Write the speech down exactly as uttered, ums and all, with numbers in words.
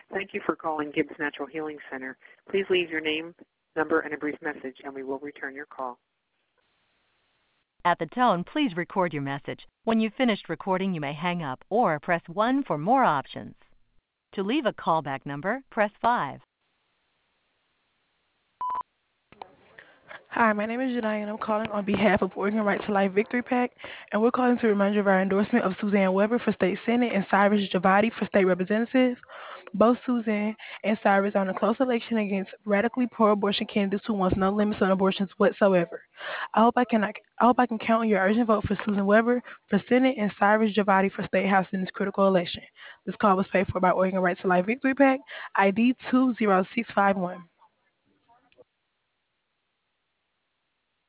Thank you for calling Gibbs Natural Healing Center. Please leave your name, number, and a brief message, and we will return your call. At the tone, please record your message. When you've finished recording, you may hang up or press one for more options. To leave a callback number, press five. Hi, my name is Janai, and I'm calling on behalf of Oregon Right to Life Victory PAC, and we're calling to remind you of our endorsement of Suzanne Weber for State Senate and Cyrus Javadi for State Representative. Both Suzanne and Cyrus are in a close election against radically pro-abortion candidates who want no limits on abortions whatsoever. I hope I can I hope I can count on your urgent vote for Susan Weber for Senate and Cyrus Javadi for State House in this critical election. This call was paid for by Oregon Right to Life Victory PAC, I D two zero six five one.